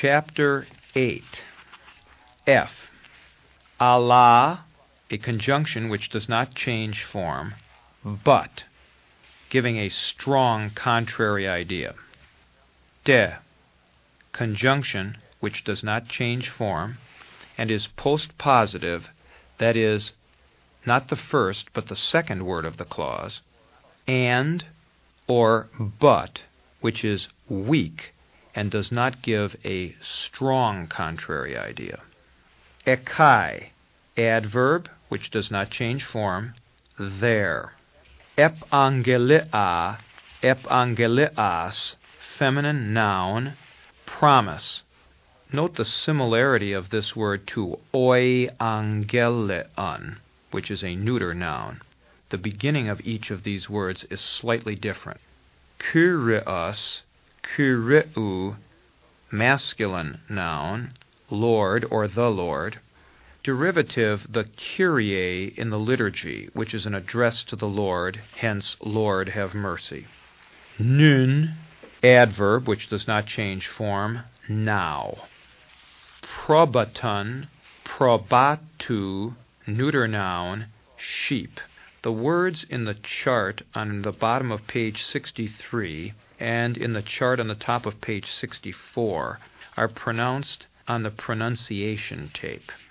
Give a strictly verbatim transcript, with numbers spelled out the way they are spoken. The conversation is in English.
Chapter eight. F. Allah, a conjunction which does not change form, but, giving a strong contrary idea. De, conjunction which does not change form and is postpositive, that is, not the first but the second word of the clause, and or but, which is weak and does not give a strong contrary idea. Ekai, adverb which does not change form, there. Epangelia, epangelias, feminine noun, promise. Note the similarity of this word to oiangeleon, which is a neuter noun. The beginning of each of these words is slightly different. Kyrios, kyriou, masculine noun, Lord or the Lord. Derivative, the Kyrie in the liturgy, which is an address to the Lord, hence, Lord have mercy. Nun, adverb, which does not change form, now. Probaton, probatu, neuter noun, sheep. The words in the chart on the bottom of page sixty-three and in the chart on the top of page sixty-four are pronounced on the pronunciation tape.